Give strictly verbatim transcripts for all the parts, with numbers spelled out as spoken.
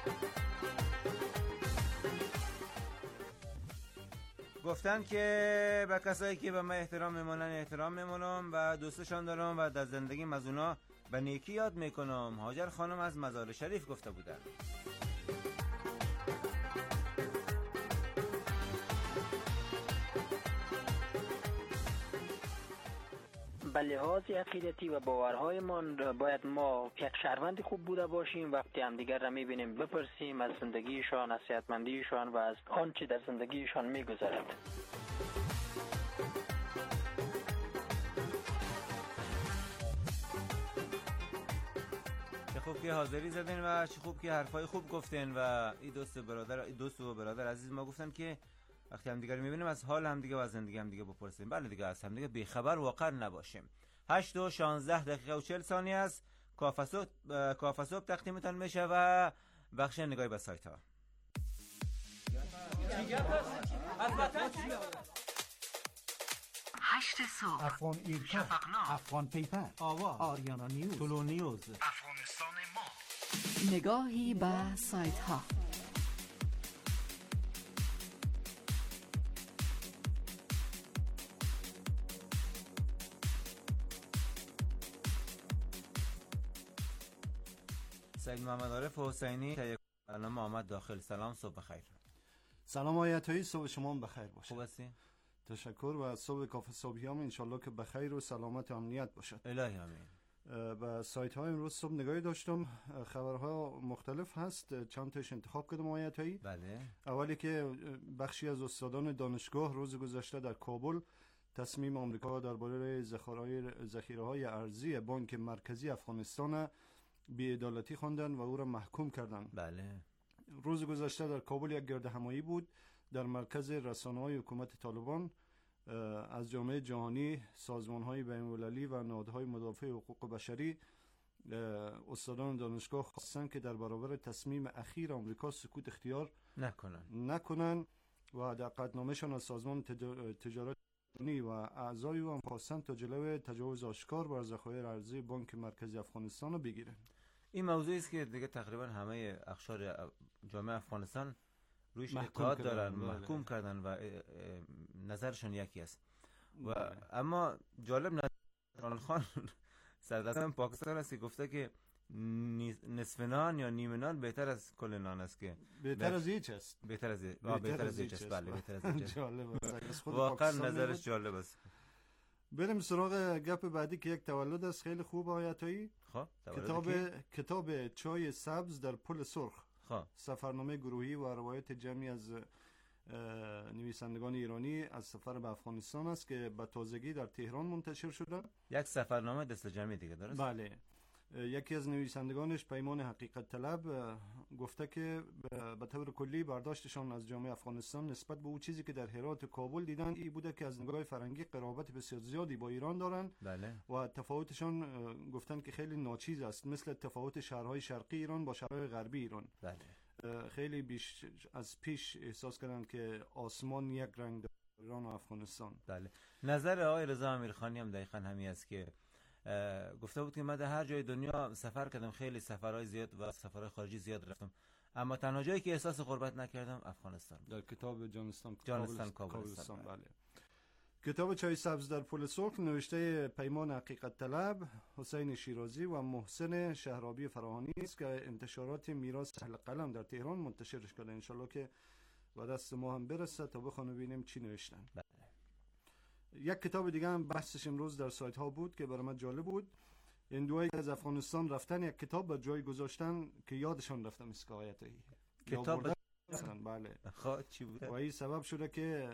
گفتن که به کسایی که به من احترام میمونن احترام میمونم و دوستشان دارم و در زندگی از اونا به نیکی یاد میکنم. هاجر خانم از مزار شریف گفته بودن. به لحاظ عقیدتی و باورهایمان باید ما یک شهروند خوب بوده باشیم. وقتی هم دیگر را میبینیم بپرسیم از زندگیشان، از صحتمندیشان و از آنچه در زندگیشان میگذرد. چه خوب که حاضری زدین و چه خوب که حرفای خوب گفتین و این دوست برادر این دوست و برادر عزیز ما گفتن که وقتی هم دیگر میبینیم از حال هم دیگه و از زندگی هم دیگه بپرسیم. بله دیگه از هم دیگه بیخبر واقعا نباشیم. هشت و شانزده دقیقه و چهل ثانیه است. کافه صبح تقدیمتان میشه و بخش نگاهی به سایت ها. هشت صبح، افغان ایرکا، شفقنامه، افغان پیپر، آواز، آریانا نیوز، تولو نیوز، افغانستان ما. نگاهی به سایت ها. سید محمد عارف حسینی الان آمد داخل. سلام، صبح بخیر. سلام آیتایی، صبح شما بخیر باشه. خوب هستی؟ تشکر و صبح کافه صبحیام انشالله که بخیر و سلامت و امنیت باشد. الهی آمین. به سایت های امروز صبح نگاهی داشتم. خبرها مختلف هست، چند تاش انتخاب کردم آیتایی. بله. اولی که بخشی از استادان دانشگاه روز گذشته در کابل تصمیم آمریکا درباره ذخیره های ارزی بانک مرکزی افغانستان بی‌عدالتی خواندن و او را محکوم کردند. بله. روز گذشته در کابل یک گرد همایی بود در مرکز رسانه‌های حکومت طالبان از جامعه جهانی، سازمان‌های بین‌المللی و نهادهای مدافع حقوق بشری. استادان دانشگاه خواستند که در برابر تصمیم اخیر آمریکا سکوت اختیار نکنن نکنن و در قطعنامه‌شان از سازمان تجارت و اعضای او هم خواستند تا جلوی تجاوز آشکار بر ذخایر ارزی بانک مرکزی افغانستان رو بگیرن. این موضوعی است که دیگه تقریبا همه اقشار جامعه افغانستان رویش اعتقاد دارن، محکوم کردن و نظرشون یکی است. و اما جالب نظر خان سردار پاکستان است که گفته که نصف نان یا نیمه نان بهتر از کل نان است، که بهتر از هیچ است. بهتر از بهتر از هیچ است. بله بهتر از هیچ است. جالب است. واقعا نظرش جالب است. بریم سراغ گپ بعدی که یک تولد است خیلی خوب آیتایی. خب کتاب کتاب چای سبز در پل سرخ. خب سفرنامه گروهی و روایت جمعی از نویسندگان ایرانی از سفر به افغانستان است که به تازگی در تهران منتشر شده. یک سفرنامه دست جمعی دیگه درست؟ بله. یکی از نویسندگانش پیمان حقیقت طلب گفته که به طور کلی برداشتشان از جامعه افغانستان نسبت به اون چیزی که در هرات و کابل دیدن این بوده که از نگاه فرهنگی قرابت بسیار زیادی با ایران دارند. بله. و تفاوتشان گفتن که خیلی ناچیز است، مثل تفاوت شهرهای شرقی ایران با شهرهای غربی ایران. بله. خیلی بیش از پیش احساس کردن که آسمان یک رنگ داره ایران و افغانستان. بله. نظر آقای رضا امیرخانی هم دقیقاً همین است که گفته بود که من در هر جای دنیا سفر کردم، خیلی سفرهای زیاد و سفرهای خارجی زیاد رفتم، اما تنها جایی که احساس غربت نکردم افغانستان. در کتاب جانستان جانستان کابلستان. بله. کتاب چای سبز در پل سرخ نوشته پیمان حقیقت طلب، حسین شیرازی و محسن شهرابی فراهانی است که انتشارات میراث اهل قلم در تهران منتشرش کرده. انشالله که به دست ما هم برسه تا بخونیم ببینیم چی نوشتن. بله. یک کتاب دیگه هم بحثش امروز در سایت ها بود که برای من جالب بود. هندوهایی که از افغانستان رفتن یک کتاب به جای گذاشتن که یادشان رفته مسکایتی کتاب بله. خب چی بود؟ و این سبب شده که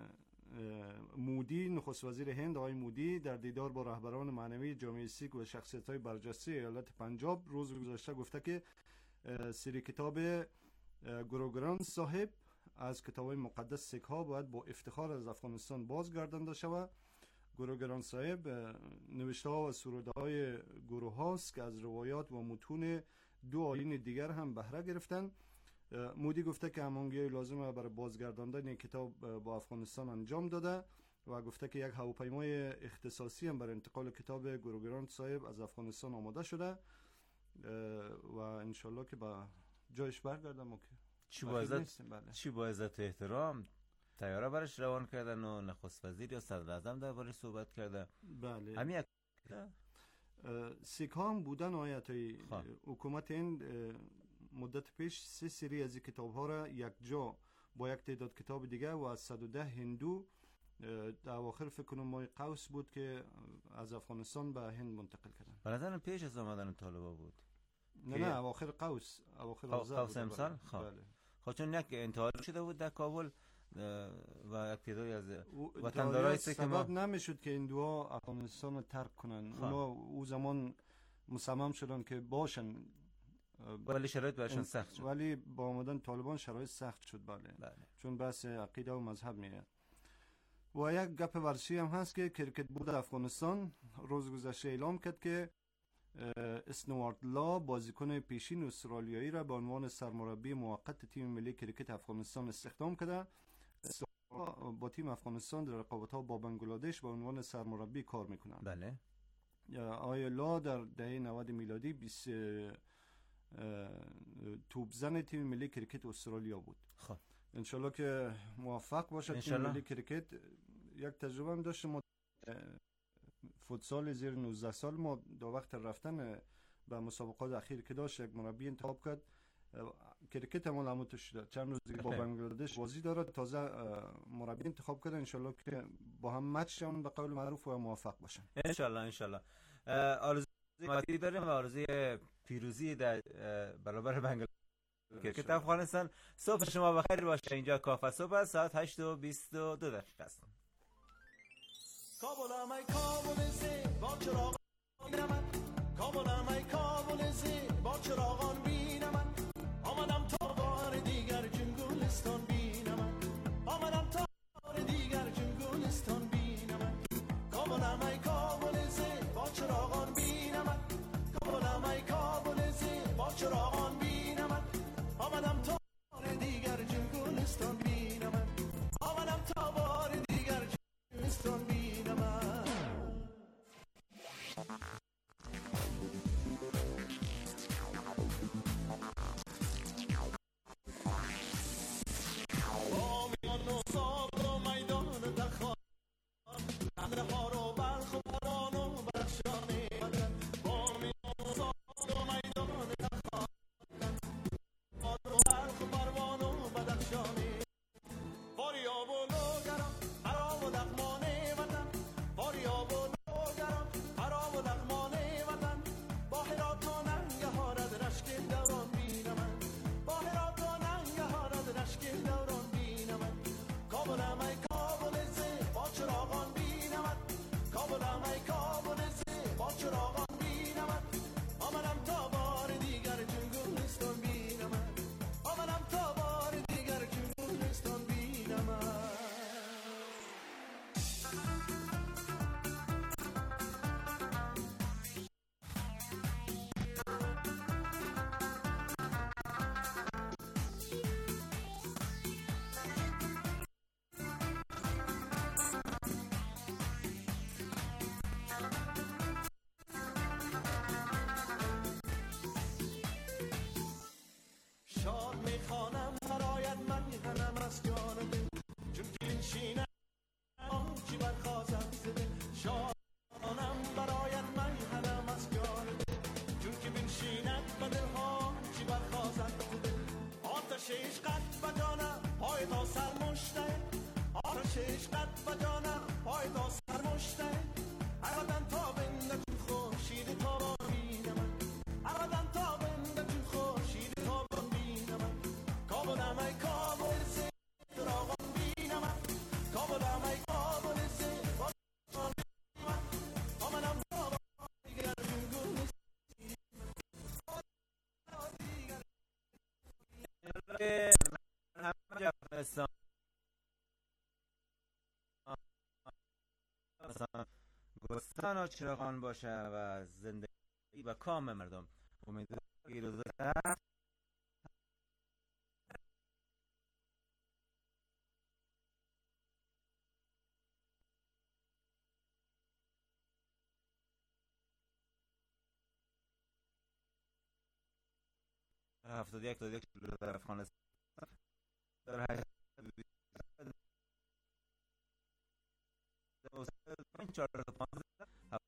مودی، نخست وزیر هند آقای مودی، در دیدار با رهبران معنوی جامعه سیک و شخصیت‌های برجسته ایالت پنجاب روز گذشته گفته که سری کتاب گرو گرانت صاحب از کتاب‌های مقدس سیک ها باید با افتخار از افغانستان بازگردانده شود. گرو گرانت صاحب نوشته ها و سروده های گروه هاست که از روایات و متون دو آیین دیگر هم بهره گرفتن. مودی گفته که همانگی لازمه برای بازگرداندن این کتاب با افغانستان انجام داده و گفته که یک هواپیمای اختصاصی هم برای انتقال کتاب گرو گرانت صاحب از افغانستان آماده شده و انشالله که با جایش برگردم که چی با عزت بله. چی با عزت و احترام طیاره برش روان کردن و نخست وزیر یا صدر اعظم دربارش صحبت کرده. بله همین یک سیک ها هم بودن آیتای حکومت این مدت پیش سه سری از کتاب ها را یک جا با یک تعداد کتاب دیگه و از صد و ده هندو در اواخر فکر کنم ماه قوس بود که از افغانستان به هند منتقل کردن. برادرم پیش از آمدن طالبا بود. نه نه اواخر قوس اواخر قوس امسال. خب بله. خب چون یک انتحال شده بود در کابل و یک تعدادی از وطندارای سه که ما سبب نمیشد که این دو افغانستان رو ترک کنن. اونا او زمان مصمم شدن که باشن ولی شرایط برشان سخت شد. ولی با آمدن طالبان شرایط سخت شد. بله, بله. چون بحث عقیده و مذهب میاد. و یک گپ ورزشی هم هست که کرکت بورد افغانستان روز گذشته اعلام کرد که اسنوارت لا بازیکن پیشین استرالیایی را به عنوان سرمربی موقت تیم ملی کرکت افغانستان استخدام کرده. با تیم افغانستان در رقابت‌ها با بنگلادش به عنوان سرمربی کار میکنند. بله. آقای لا در دهه نود میلادی بیست توپزن تیم ملی کرکت استرالیا بود. خب انشالله که موفق باشد. تیم ملی کرکت یک تجربه هم داشت. ما فوتسال زیر نوزده سال ما دو وقت رفتن به مسابقات اخیر که داشت یک مربی انتخاب کرد. کرکت هم علامت شده چند روز دیگه با بنگلادش بازی داره. تازه مربی انتخاب کرده. انشالله که با هم مچ شون به قول معروف و موفق باشن. انشالله انشالله. آرزوی داریم و آرزوی پیروزی در برابر بنگلادش کرکت افغانستان. صبح شما بخیر باشه. اینجا کافه صبح است. ساعت هشت و بیست و دو دقیقه است. کابل امای کابل زی با چراغ بینم کابل امای کابل زی با چراغان بینم آمدم تا بار دیگر جنگلستان بینم آمدم تا بار دیگر جنگلستان بینم کابل امای کابل زی با چراغان بینم کابل امای کابل زی با چراغان بینم آمدم تا بار دیگر جنگلستان بینم آمدم تا بار دیگر جنگلستان بینم. گستان و چراغان باشه و زندگی و کام مردم. امیدوارم که روزا هفتاد و یک تا یک در افغانستان در هشت چهار تا پانزده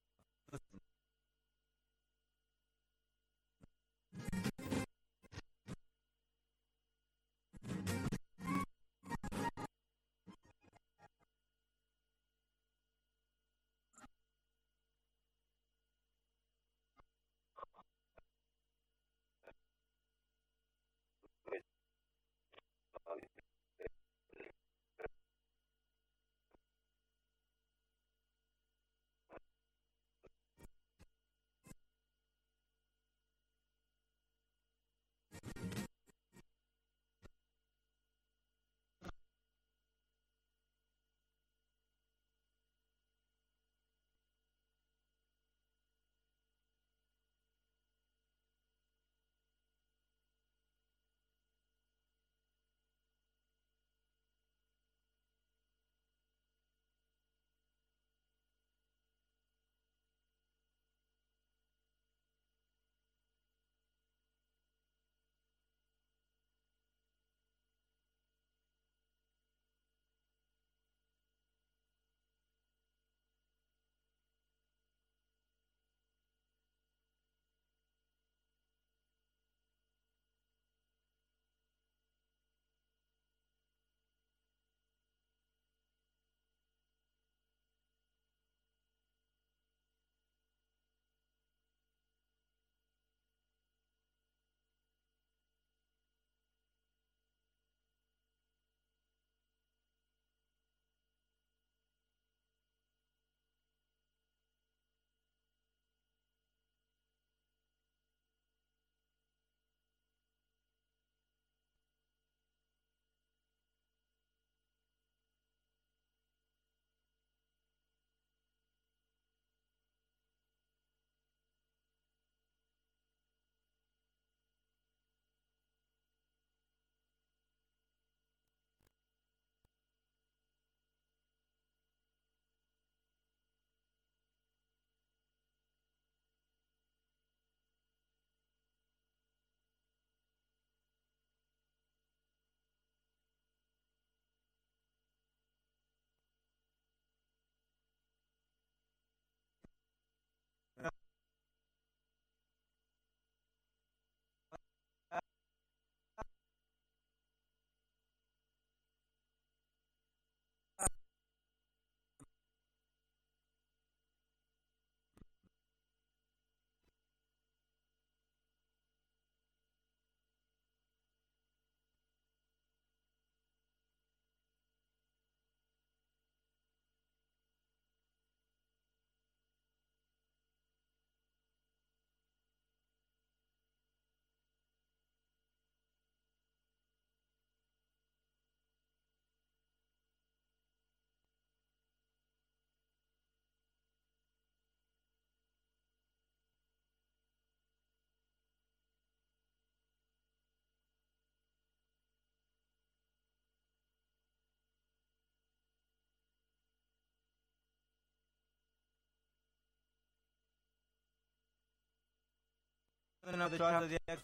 چهار هفتاد و یک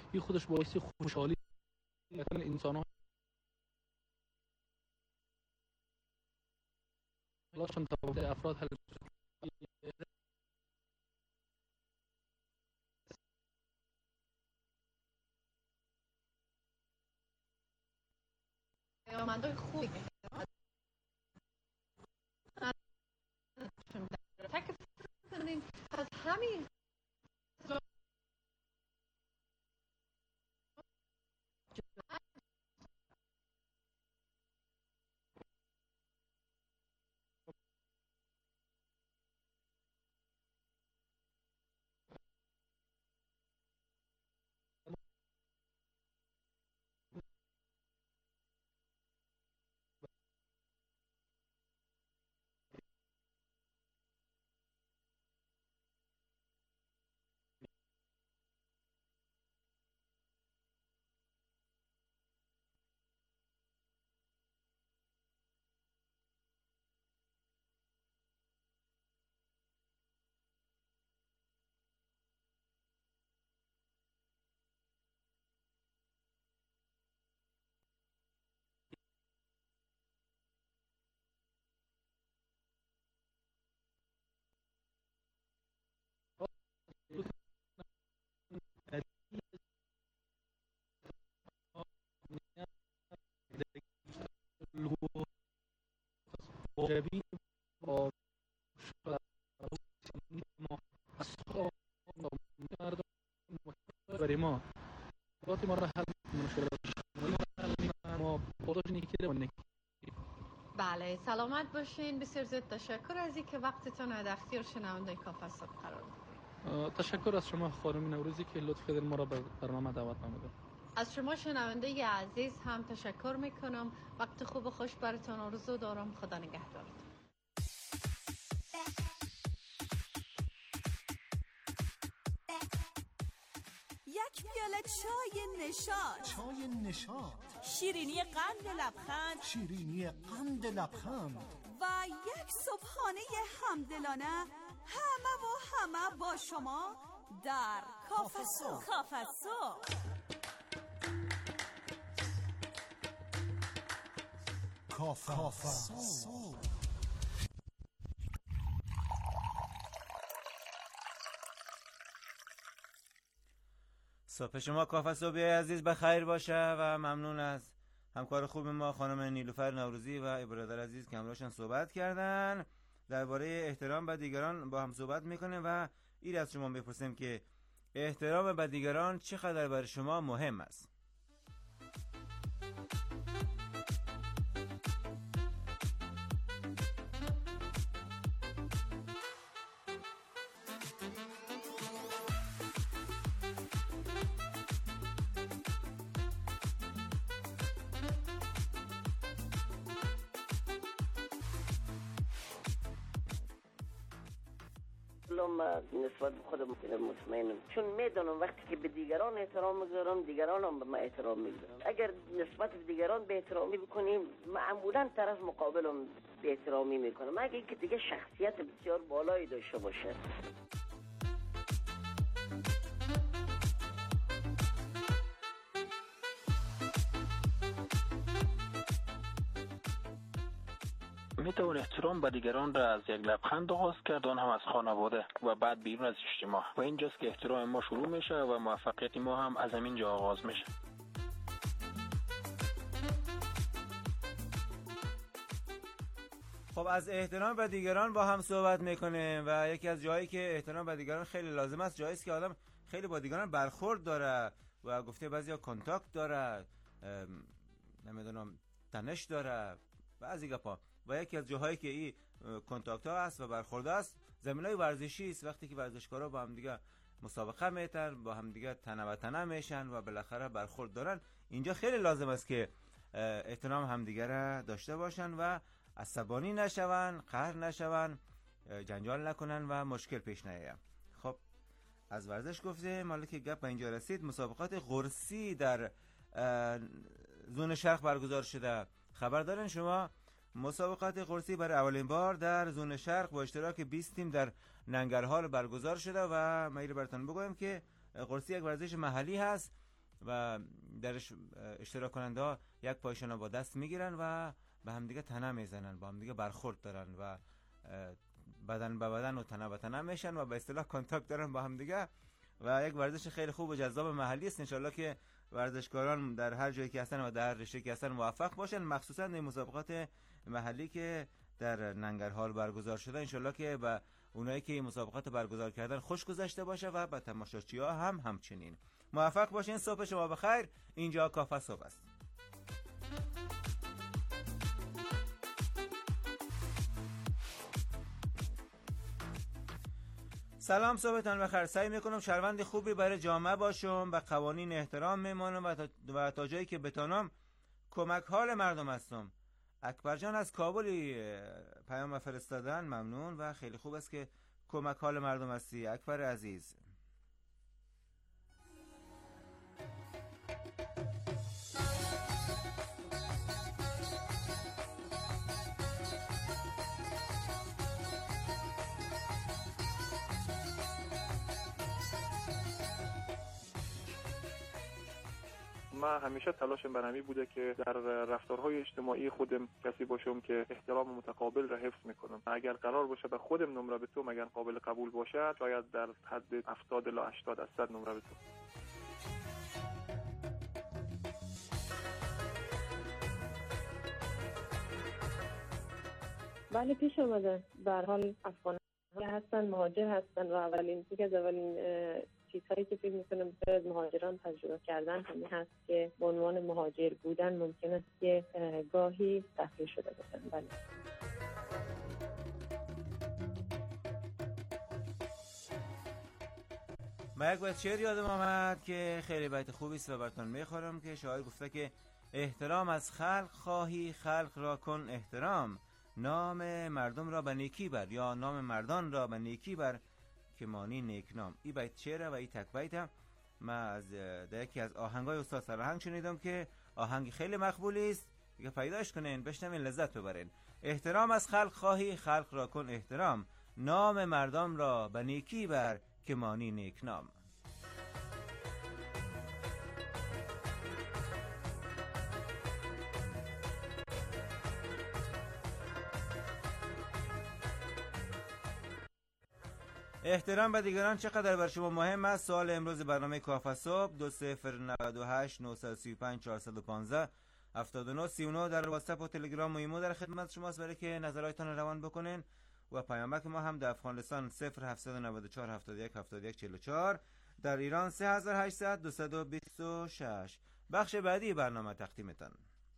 این خودش باعث خوشحالی انسان ها لاشون تفاوت افراد حل پیامدهای خوبی تک کنین از همین جبین با مردم برای ما وقتی ما را حل ما خودش نیکی. بله سلامت باشین. بسیار زیاد تشکر از اینکه وقتتون در اختیار شنونده کافه صبح قرار دادید. تشکر از شما خانم نوروزی که لطف کردین ما را به برنامه دعوت نمودید. از شما شنونده عزیز هم تشکر میکنم. وقت خوب و خوش براتون آرزو دارم. خدا نگهدارتون. یک پیاله چای نشاط. چای نشاط. شیرینی قند لبخند. شیرینی قند لبخند. و یک صبحانه همدلانه همه و همه با شما در کافه صبح. کافه صبح. کافه صبح. صبح شما کافه صبحی عزیز بخیر باشه و ممنون از همکار خوب ما خانم نیلوفر نوروزی و برادر عزیز که همراهشان صحبت کردن. درباره احترام به دیگران با هم صحبت میکنه و این از شما بپرسیم که احترام به دیگران چقدر برای شما مهم است؟ نسبت به خودم مطمئنم، چون میدونم وقتی که به دیگران احترام میگذارم دیگران هم به من احترام میگذارم. اگر نسبت به دیگران به احترامی بکنیم معمولا طرف مقابلم به احترامی میکنه، مگه اینکه دیگه شخصیت بسیار بالایی داشته باشه. میتوان احترام به دیگران را از یک لبخند آغاز کرد، آن هم از خانواده و بعد بیرون از اجتماع، و اینجاست که احترام ما شروع میشه و موفقیت ما هم از همین جا آغاز میشه. خب از احترام به دیگران با هم صحبت میکنه و یکی از جایی که احترام به دیگران خیلی لازم است جایی است که آدم خیلی با دیگران برخورد داره و گفته بعضیا کانتاکت داره، نمیدونم تنش داره، بعضی گپا. و یکی از جاهایی که این کانتاکت ها است و برخورد است زمینای ورزشی است، وقتی که ورزشکارا با هم دیگه مسابقه میتن، با هم دیگه تنه و تنه میشن و بالاخره برخورد دارن. اینجا خیلی لازم است که احترام همدیگه را داشته باشن و عصبانی نشون، قهر نشون، جنجال نکنن و مشکل پیش نیاید. خب از ورزش گفته مالا که گپ به اینجا رسید، مسابقات قرصی در زون شرق برگزار شده. خبر دارین شما؟ مسابقات قرصی برای اولین بار در زون شرق با اشتراک بیست تیم در ننگرهار برگزار شده و ما براتون بگویم که قرصی یک ورزش محلی هست و درش اشتراک کننده ها یک پایشون با دست میگیرن و به هم دیگه تنه میزنن، با هم دیگه برخورد دارن و بدن به بدن و تنه به تنه میشن و به اصطلاح کانتاکت دارن با هم دیگه و یک ورزش خیلی خوب و جذاب محلی است. انشالله که ورزشکاران در هر جایی که هستن و در هر رشته که هستن موفق باشن، مخصوصا این مسابقات محلی که در ننگرهار برگزار شده. انشالله که به اونایی که این مسابقات برگزار کردن خوش گذشته باشه و به تماشاچی‌ها هم همچنین. موفق باشین. صبح شما بخیر. اینجا کافه صبح است. سلام، صبحتان بخیر. سعی میکنم شهروند خوبی برای جامعه باشم، به قوانین احترام میمانم و تا, و تا جایی که بتانم کمک حال مردم هستم. اکبر جان از کابل پیام فرستادن، ممنون و خیلی خوب است که کمک حال مردم هستی اکبر عزیز. من همیشه تلاشم برمی بوده که در رفتارهای اجتماعی خودم کسی باشم که احترام متقابل را حفظ میکنم. اگر قرار باشه به خودم نمره بتم، اگر قابل قبول باشه، شاید در حد هفتاد الی هشتاد درصد نمره بتم. بله پیش اومده. به هر حال افغان هستن، مهاجر هستن و اولین چیزی از اولین چیزهایی که فکر میکنم باید مهاجران تجربه کردن همین هست که به عنوان مهاجر بودن ممکن است که گاهی تحقیر شده باشن. بله. من یک بیت شعر یادم آمد که خیلی بیت خوبی است و براتون میخوام که شاعر گفته که احترام از خلق خواهی، خلق را کن احترام، نام مردم را به نیکی بر، یا نام مردان را به نیکی بر که مانی نیکنام. این بیت شعره و این تک بیت من از یکی از آهنگای استاد سرهنگ شنیدم که آهنگ خیلی مقبولی است، دیگه پیداش کنین بشنوین لذت ببرین. احترام از خلق خواهی، خلق را کن احترام، نام مردم را به نیکی بر که مانی نیکنام. احترام به دیگران چقدر بر شما مهم است؟ سوال امروز برنامه کافه صبح. دو صفر نود و هشت نهصد و سی و پنج چهارصد و پانزده هفتاد و نه سی و نه در واتساپ و تلگرام و ایمو در خدمت شماست برای که نظراتتان روان بکنین و پیامک ما هم در افغانستان صفر هفتصد و نود و چهار هفتاد و یک هفتاد و یک چهل و چهار، در ایران سه هزار و هشتصد دویست و بیست و شش. بخش بعدی برنامه تقدیمتان.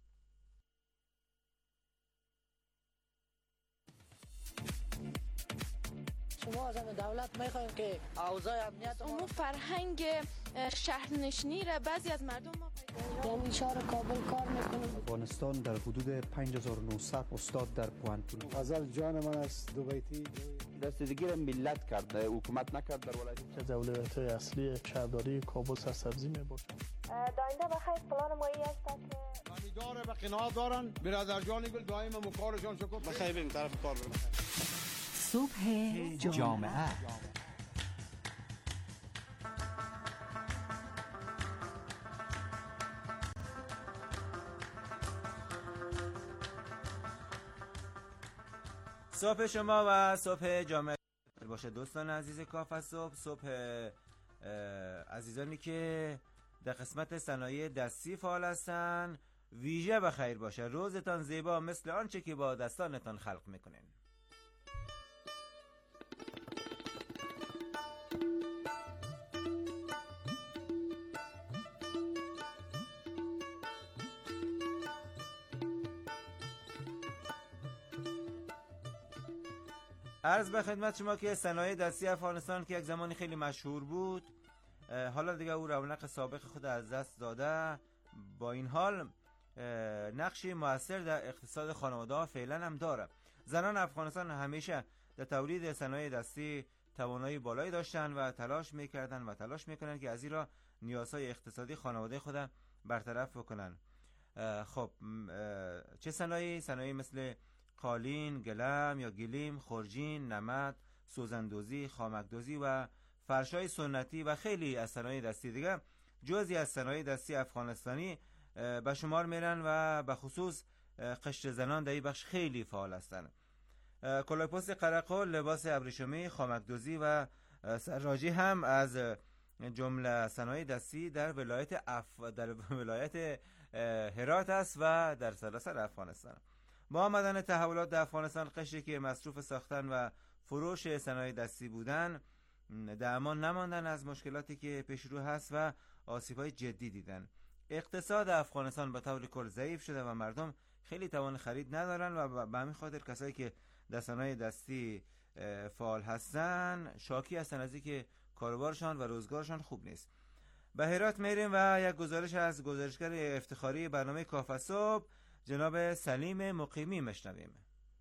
شما از دولت میخوایم که اوضاع امنیت اون فرهنگ شهرنشینی را بعضی از مردم ما یعنی شهر کابل کار میکنیم. افغانستان در حدود پنج هزار و نهصد استاد در پوهنتون. غزل جان من است دو بیتی دستگیری ملت کرد، حکومت نکرد. در ولایت که دولت‌های اصلی شهرداری کابل سرسبزی میبرد. داینده بخیر پلان مایی است که خریدار به قناعت دارن. برادر جان گل دائما مکارشان شکر بخیر بریم طرف کار بریم. صبح جامعه. صبح شما و صبح جامعه باشه دوستان عزیز کافه صبح. صبح عزیزانی که در قسمت صنایع دستی فعال هستن ویژه بخیر باشه. روزتان زیبا مثل آنچه که با دستانتان خلق میکنین. عرض به خدمت شما که صنایع دستی افغانستان که یک زمانی خیلی مشهور بود، حالا دیگه او رونق سابق خود از دست داده. با این حال نقشی موثر در اقتصاد خانواده فعلا هم داره. زنان افغانستان همیشه در تولید صنایع دستی توانایی بالایی داشتن و تلاش میکردن و تلاش میکنن که از این را نیازهای اقتصادی خانواده خود برطرف بکنن. خب چه صنایعی؟ صنایعی مثل قالین، گلم یا گلیم، خورجین، نمد، سوزندوزی، خامکدوزی و فرشای سنتی و خیلی از صنایع دستی دیگه جزئی از صنایع دستی افغانستانی به شمار میرن و به خصوص قشر زنان در این بخش خیلی فعال هستند. کلاهپوست قرقل، لباس ابریشمی، خامکدوزی و سراجی هم از جمله صنایع دستی در ولایت اف... در ولایت هرات است و در سراسر افغانستان. با آمدن تحولات در افغانستان، قشری که مصروف ساختن و فروش صنایع دستی بودن در امان نماندن از مشکلاتی که پیش رو هست و آسیب‌های جدی دیدن. اقتصاد افغانستان به طور کل ضعیف شده و مردم خیلی توان خرید ندارن و به همین خاطر کسایی که در صنایع دستی فعال هستن شاکی هستن از اینکه کاروبارشان و روزگارشان خوب نیست. به هرات میریم و یک گزارش از گزارشگر افتخاری برنامه کافه صبح جناب سلیم مقیمی مشنویم.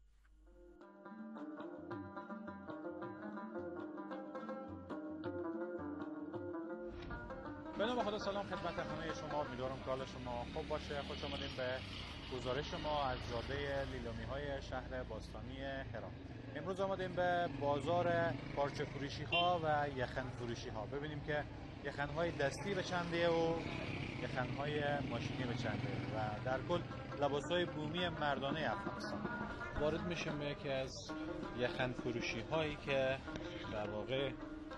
به نام خدا، سلام خدمت همه شما، امیدوارم که حال شما خوب باشه. خوش آمدید به گزارش ما از جاده لیلامی های شهر باستانی هرات. امروز آمدیم به بازار پارچه فروشی ها و یخن فروشی ها، ببینیم که یخن های دستی به چنده و یخن های ماشینی به چنده و در کل لباس های بومی مردانه افغانستان. وارد میشیم به یکی از یخن فروشی هایی که در واقع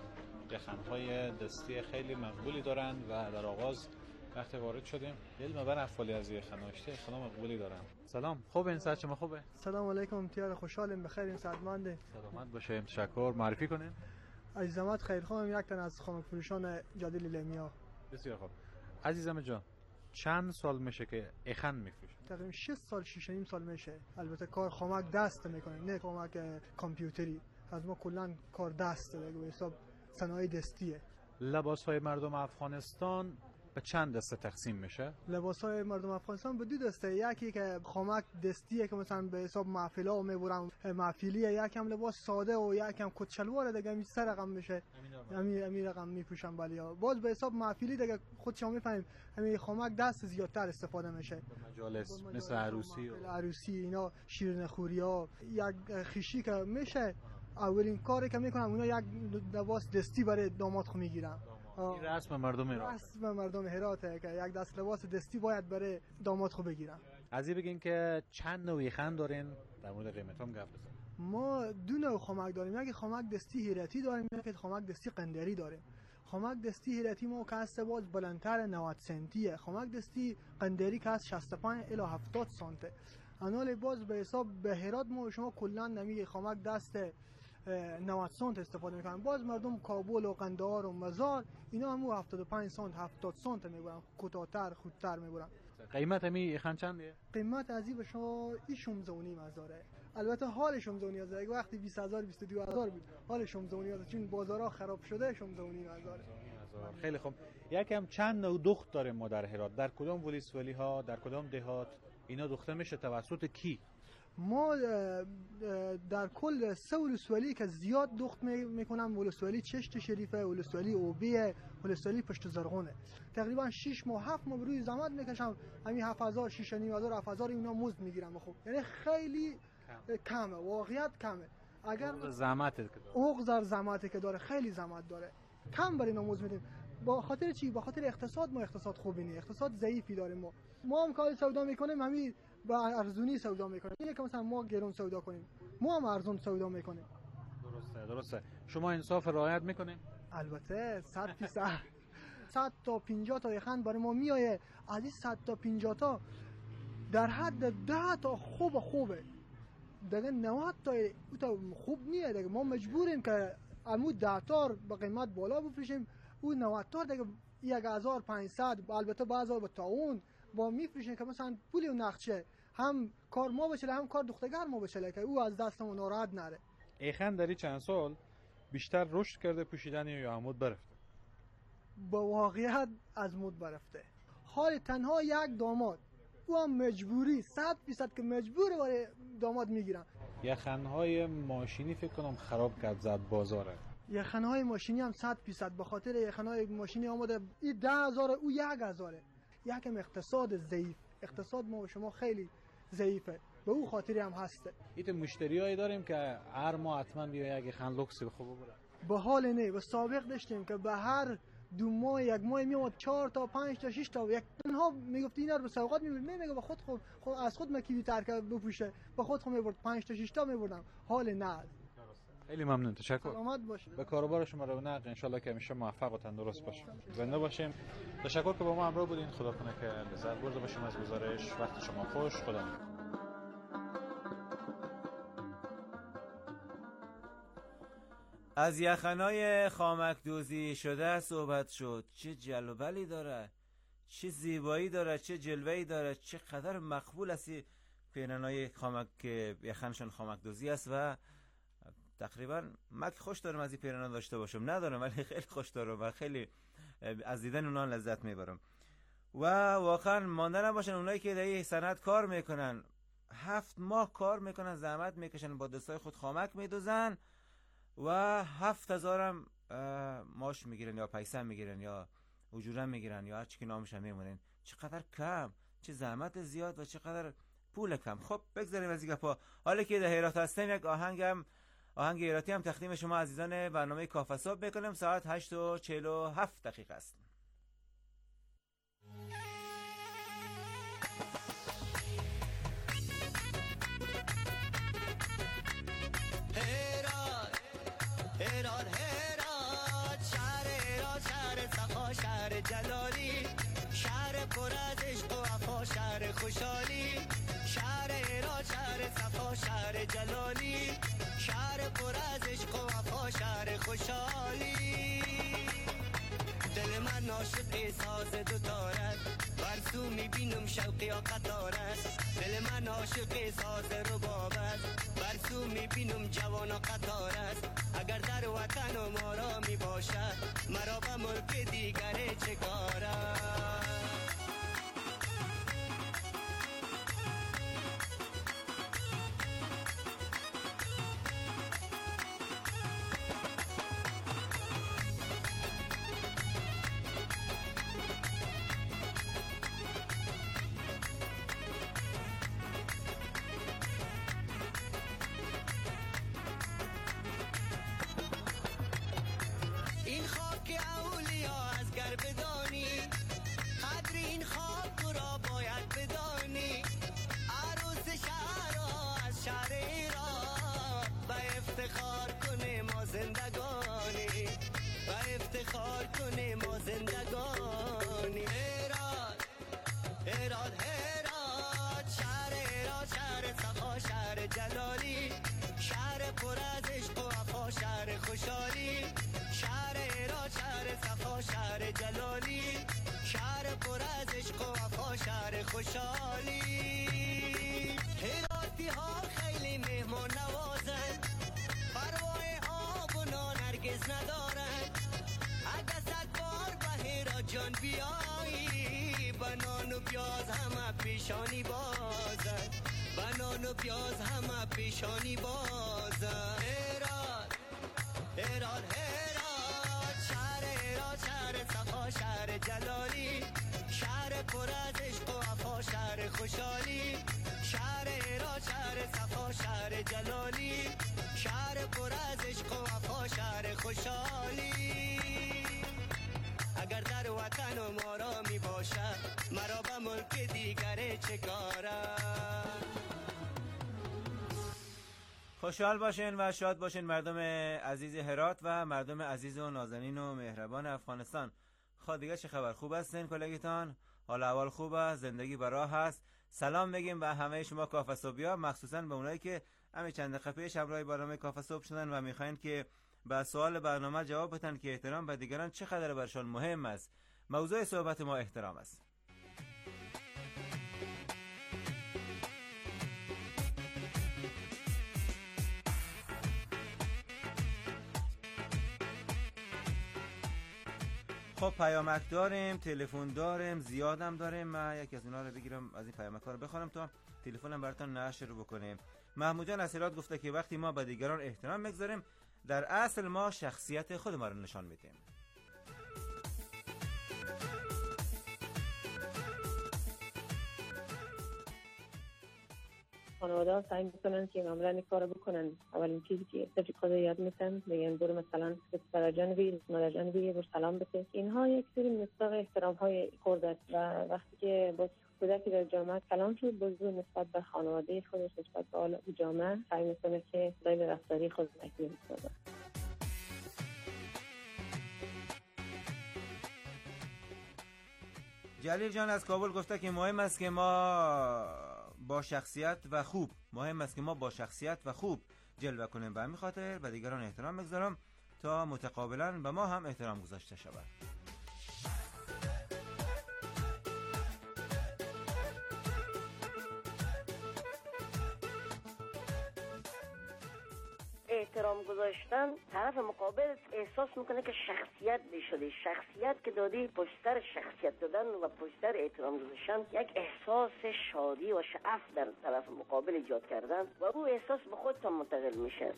یخن‌های دستی خیلی مقبولی دارن و در آغاز وقتی وارد شدیم علم بر افعالی از یخن‌هاشته خیلی مقبولی دارن. سلام، خوب این ساعت شما خوبه؟ سلام علیکم، امتیار خوشحالم، بخیر، این سعادتمند. سلامت باشه، تشکر. معرفی کنین. عزیزمت خیرخواهم، یک تن از خامک فروشان جاده لیلمیا. بسیار خوب. عزیزم جان، چند سال میشه که یخن میفروشی؟ تقریبا شش سال شش و نیم سال میشه. البته کار خامک دست میکنیم، نه خامک کامپیوتری. از ما کلا کار دست دیگه، حساب صنایع دستیه. لباس های مردم افغانستان به چند دسته تقسیم میشه؟ لباس های مردم افغانستان به دو دسته، یکی که خامک دستیه که مثلا به حساب محفلا میبرن محفلیه، یکی هم لباس ساده و یکی هم کت شلوار دیگه می سر رقم میشه، همین همین رقم میپوشن. ولی باز به حساب محفلی دیگه خود شما میفهمید همین خامک دست زیادتر استفاده میشه. مجالس مثل عروسی و عروسی اینا، شیرینی خوری‌ها، یک خیشی که میشه اولین کاری که میکنم اونا یک لباس دستی برای داماد خو میگیرن. این رسم مردم هرات. رسم مردم هراته که یک دست لباس دستی باید برای داماد خو بگیرن. از این بگین که چند نوع یخن دارین، در مورد قیمت هم گپ بزنیم. ما دو نوع خامک داریم، یکی خامک دستی هراتی داریم، یکی خامک دستی قندری داریم. خامک دستی هراتی ما که هست باز بلندتر نود سانتیه، خامک دستی قندری که هست شصت و پنج الی هفتاد سانته. انال باز به حساب به هرات ما شما کلا نمیگه خامک دست نود سانت استفاده میکنن. باز مردم کابل و قندهار و مزار اینا هم هفتاد و پنج سانت هفتاد سانت میبرن، کوتاه‌تر خودتر میبرن. قیمت همی یخن چنده؟ قیمت از این به شما این شانزده و نیم هزاره. البته حال شانزده و نیم هزار وقتی بیست هزار بیست و دو هزار بود، حال شانزده و نیم هزار چون بازارها خراب شده شانزده و نیم هزاره. خیلی خوب. یکم چند نوع دخت داره ما در هرات؟ در کدام ولسوالی ها، در کدام دهات اینا دخته میشه؟ توسط کی؟ ما در کل سه ولسوالی که زیاد دخت میکنم، ولسوالی چشت شریفه، ولسوالی اوبیه، ولسوالی پشت زرغونه. تقریبا شش ماه هفت ماه روی زحمت میکشم، همین هفت هزار شش و نیم هزار هفت هزار اینا مزد میگیرم. خوب یعنی خیلی کمه، واقعیت کمه. اگر زحمتی که داره اوغ زحمتی که داره خیلی زحمت داره، کم برای اینا مزد میدیم. با خاطر چی؟ با خاطر اقتصاد. ما اقتصاد خوبی نیست، اقتصاد ضعیفی داریم. ما ما هم کار سودا میکنیم، همین با ارزونی سودا میکنیم. اینه که مثلا ما گرون سودا کنیم، ما هم ارزون سودا میکنیم. درسته درسته. شما انصاف رعایت میکنین؟ البته صد درصد. صد تا پنجاه تا یخن برای ما میایه. از این صد تا پنجاه تا در حد ده تا خوب خوبه، دیگه نود تا خوب نیه. دیگه ما مجبوریم که عمود ده تا با قیمت بالا بفروشیم، او نود تا دیگه یک هزار و پانصد. البته بعضا با تاون با میفروشیم که مثلا پولی و نقشه هم کار ما بشه هم کار دختگر ما بشه که او از دستمون ناراحت نره. یخن داری چند سال بیشتر رشد کرده پوشیدن یا عمود برفته؟ با واقعیت از مود برفته. حال تنها یک داماد او هم مجبوری صد درصد که مجبوره برای داماد میگیرن. یخن‌های ماشینی فکر کنم خراب کرد زد بازاره. یخن‌های ماشینی هم صد درصد به خاطر یخن‌های ماشینی آمده این ده هزار او یک هزاره. یکم اقتصاد ضعیف، اقتصاد ما و شما خیلی ضعیفه، به او خاطری هم هسته. ایت مشتریایی داریم که هر ماه حتما بیا یک یخن لوکس خوب ببره. به حال نه، به سابق داشتیم که به هر دو ماه یک ماه میومد چهار تا پنج تا شش تا یک تنها میگفت اینا رو به سوغات میبرد. میگه به خود خود خود از خود مکیوی ترک بپوشه به خود خود میبرد پنج تا شش تا میبردم. حال نه. خیلی ممنون، تشکر. سلامت باشید. به کاروبار شما رونق، ان شاءالله که همیشه موفق و تندرست باشیم. زنده باشیم. تشکر که با ما همراه بودین. خدا کنه که لذت برده باشیم از گزارش. وقت شما خوش. خدا. از یخنای خامک دوزی شده صحبت شد. چه جلوبلی داره، چه زیبایی داره، چه جلوه‌ای داره، چه قدر مقبول هستی پیرنای خامک که یخنشون خامک دوزی است و تقریبا مک خوش دارم از این پیرنا داشته باشم. ندارم ولی خیلی خوش دارم و خیلی از دیدن اونا لذت میبرم و واقعا مانده نباشن اونایی که در این صنعت کار میکنن، هفت ماه کار میکنن، زحمت میکشن، با دستای خود خامک میدوزن و هفت هزارم ماش میگیرن یا پیسه میگیرن یا اجوره میگیرن یا هر چی که نامش میمونن. چقدر کم، چه زحمت زیاد و چقدر پول کم. خب بگذاریم از این گپا. حالا که در هرات هستیم یک آهنگم آهنگ هراتی هم تقدیم شما عزیزان برنامه کافه صبح میکنیم. ساعت هشت و چهل و هفت دقیقه است. هرات هرات هرات شهر هرات، شهر صفا، شهر جلالی، شهر پر از عشق و وفا، شهر خوشحالی. شهر هرات، شهر صفا، شهر جلالی، شهر پر از عشق و وفا، شهر خوشحالی. دل من عاشق ساز دو تارت، برسو میبینم شوقی ها قطارت. دل من عاشق ساز ربابت، برسو میبینم جوان ها قطارت. اگر در وطن و ما را میباشد، مرا به ملک دیگره چه کارت؟ این خاک اولیا از گر بدانی، قدر این خاک تو را باید بدانی. عروس شهرها از شهر ایران، و افتخار کنه ما زندگانی، و افتخار کنه ما زندگانی. هرات هرات هرات، شهر هرات، شهر صفا، شهر جلالی، شهر پر از عشق و وفا، شهر خوشحالی. شهر هرات، شهر صفا، شهر جلالی، شهر پر از عشق و وفا، شهر خوشحالی. هراتی ها خیلی مهمان نوازن، پروای آب و نان هرگز ندارن. اگه صد بار به هرات جان بیایی، بنان و پیاز همه پیشانی بازن، بنان و پیاز همه پیشانی بازن. هرات هرات هرات، شهر هرات، شهر صفا، شهر جلالی، شهر پر از عشق و وفا، شهر خوشحالی. شهر هرات، شهر صفا، شهر جلالی، شهر پر از عشق و وفا، شهر خوشحالی. اگر در وطن و ما را می باشد، مرا به ملک دیگره چه کارم؟ خوشحال باشین و شاد باشین مردم عزیز هرات و مردم عزیز و نازنین و مهربان افغانستان. خب دیگه چه خبر؟ خوب هستین کلگیتان؟ حال احوال خوبه؟ زندگی براه هست؟ سلام بگیم به همه شما کافه صبحیا، مخصوصا به اونایی که همین چند دقیقه پیش همراه برنامه کافه صبح شدن و میخواین که به سوال برنامه جواب بدن که احترام به دیگران چقدر برشان مهم است. موضوع صحبت ما احترام است. خب پیامک داریم، تلفن داریم، زیادم داریم. من یکی از اینا رو بگیرم، از این پیامک ها رو بخونم تا تلفنم براتون نشر بکنیم. محمود جان از هرات گفته که وقتی ما به دیگران احترام میگذاریم، در اصل ما شخصیت خود ما رو نشان میدیم. خانواده ها سعی میکنن که معمولا این کارو بکنن. اولین چیزی که رفیقا یاد میدن میگن برو مثلا پدر جان بگیر، مادر جان بگیر، برو سلام بده. اینها یک سری مصداق احترام های خرد است و وقتی که با کودکی در جامعه کلام شد، بزرگ نسبت به خانواده خودش، نسبت به جامعه سعی میکنه که دلیل رفتاری خود تکمیل کنه. جلیل جان از کابل گفته که مهم است که ما با شخصیت و خوب مهم است که ما با شخصیت و خوب جلوه کنیم. به همین خاطر به دیگران احترام بگذارم تا متقابلا به ما هم احترام گذاشته شود. احترام گذاشتن، طرف مقابل احساس میکنه که شخصیت شده. شخصیت که دادی، پشت سر شخصیت دادن و پشت سر احترام گذاشتن یک احساس شادی و شعف در طرف مقابل ایجاد کردن و او احساس به خودت منتقل میشه.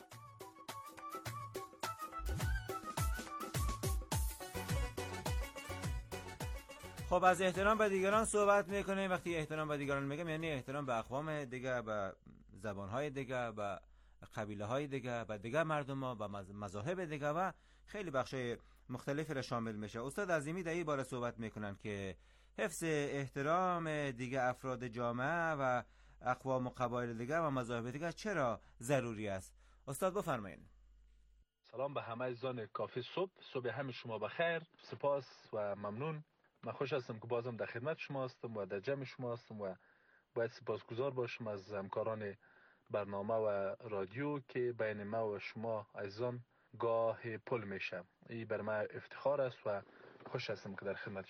خب از احترام به دیگران صحبت میکنیم. وقتی احترام به دیگران میگم یعنی احترام به اقوام دیگه، به زبانهای دیگه، به قبیله های دیگه، به دیگه مردم ها، به مذاهب دیگه و خیلی بخشای مختلفی را شامل میشه. استاد عظیمی در این باره صحبت میکنن که حفظ احترام دیگه افراد جامعه و اقوام و قبایل دیگه و مذاهب دیگه چرا ضروری است؟ استاد بفرمایید. سلام به همه عزیزان کافی صبح. صبح همه شما بخیر. سپاس و ممنون. من خوش هستم که بازم در خدمت شما هستم و در جمع شما هستم و باید سپاسگزار باشم از همکاران برنامه و رادیو که بین ما و شما عزیزان گاه پل میشه. این بر من افتخار است و خوش هستم که در خدمت